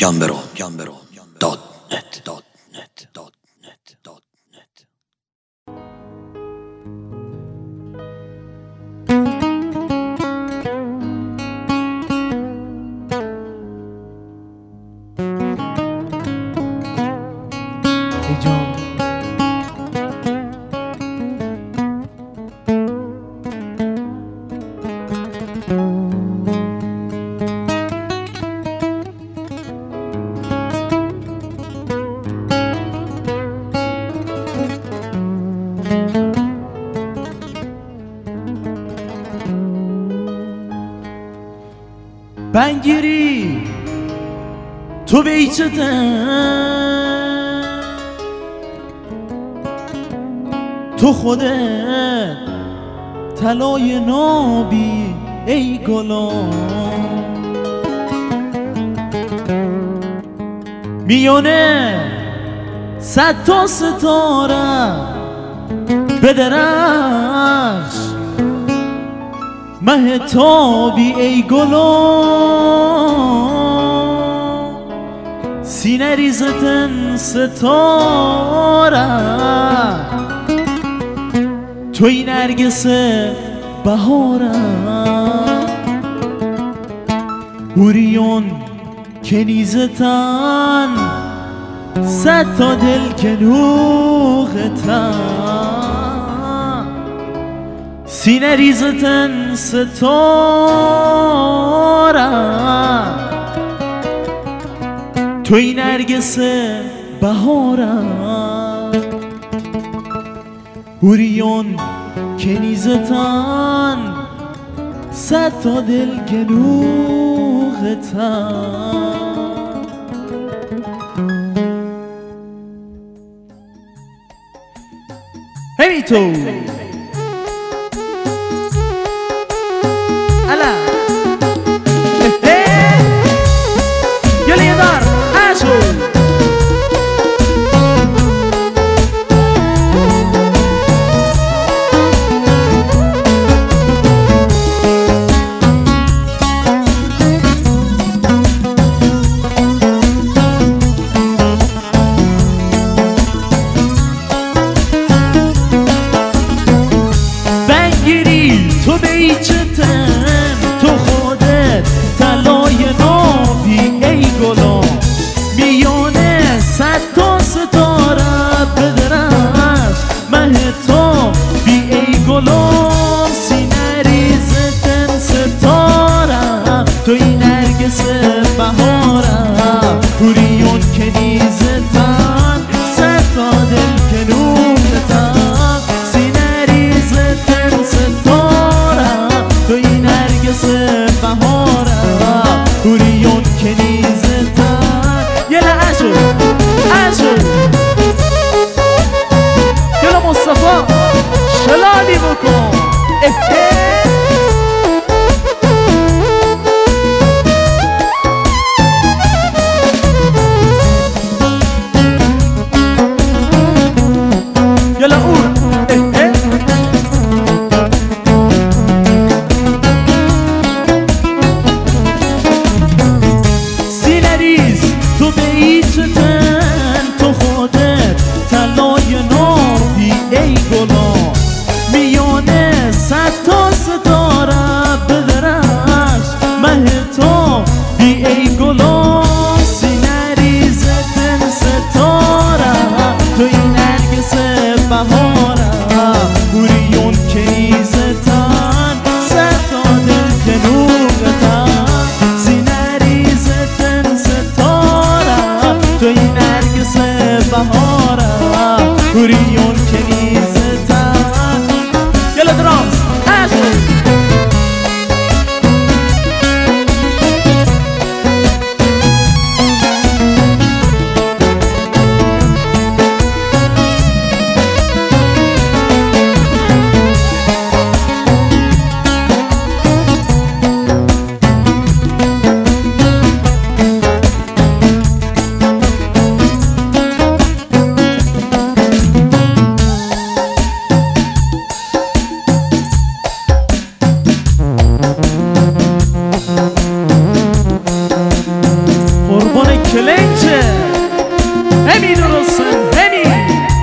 بنگیری تو بیچته تو خودت طلای نابی ای گلم میونه صد تا ستاره بدرش مهتابی ای گلم سینه ریزتن ستاره توی نرگس بهاره اوریون کنیزتن صد تا دل کنوختن سینه ریزتن ستاره توی نرگس بهاره اوریون کنیزتن صد تا دل کنوختن هی تو الا يلا يا دار عاشوا بنگیری تو بیچتن تو خودت طلای نابی ای گلم میونه صد تا ستاره بدرش مهتابی ای گلم سینه ریزتن ستاره توی نرگس بهاره اوریون کنیزتن صد تا دل کنوختن سینه ریزتن ستاره توی نرگس بهاره اوریون کنیزتن یلا عشو عشو یلا مصطفی شلالی بکن يلا قول سینه ریز تو بیچتن تو خودت طلای نابی ای گلم میونه صد تا ستاره بدرش مهتابی ای گلم سینه ریزتن ستاره توی نرگس بهاره اوریون کنیزتن صد تا دل کنوختن سینه ریزتن ستاره توی نرگس بهاره اوریون کنیزتن یلا درامز عشق کلنجه همین درسته همین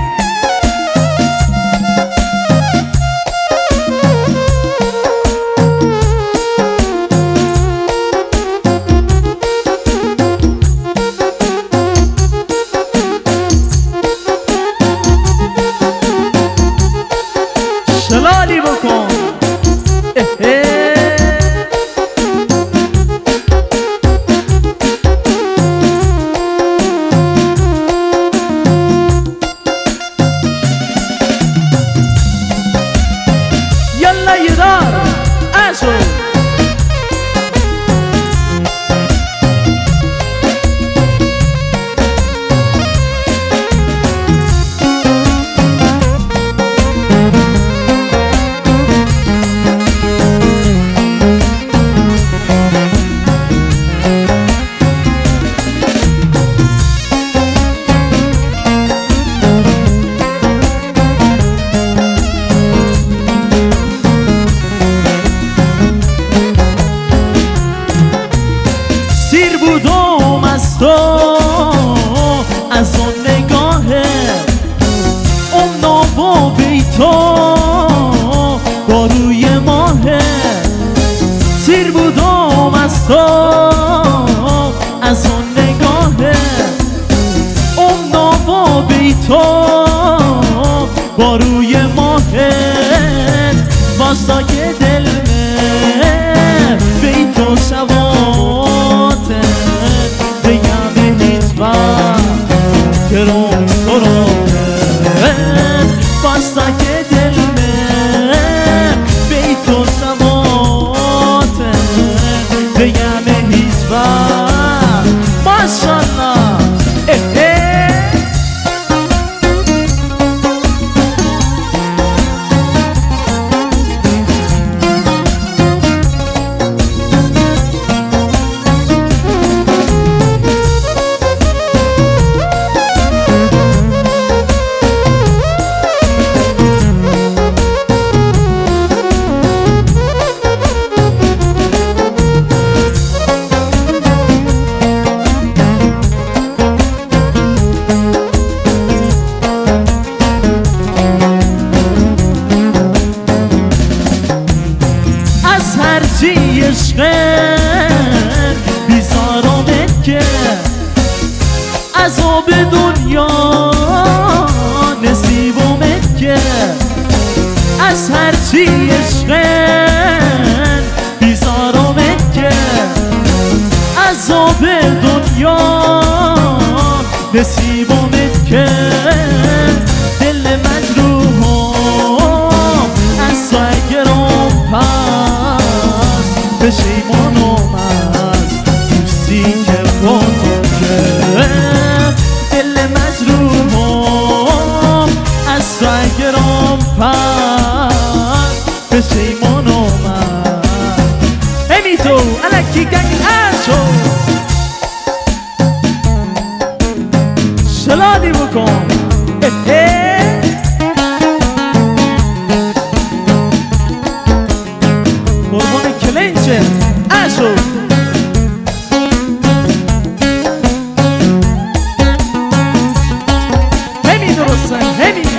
شلالی بکن یلا یدار اشو سیر بودم از تو از اون نگاهه اون نابا بی تو با روی ماهه سیر بودم از تو از اون نگاهه اون نابا بی تو با روی ماهه واسه که دل بی تو شواته بگم هیچ وقت گرم سراته واسه که دل بی تو شواته بگم هیچ وقت ماشالله هرچی عشقه بیزارمت که عذاب دنیا نصیبمت که از هرچی عشقه بیزارمت که عذاب دنیا نصیبمت که دل مجروحم از تو اگرم پشیمانم از دوستی که با تو که دل مجروحم از تو اگرم پشیمانم از همی تو الکی گنگ اشو شلالی بکن قربان کلنجه اشو همین درسته همین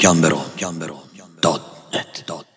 gambero.net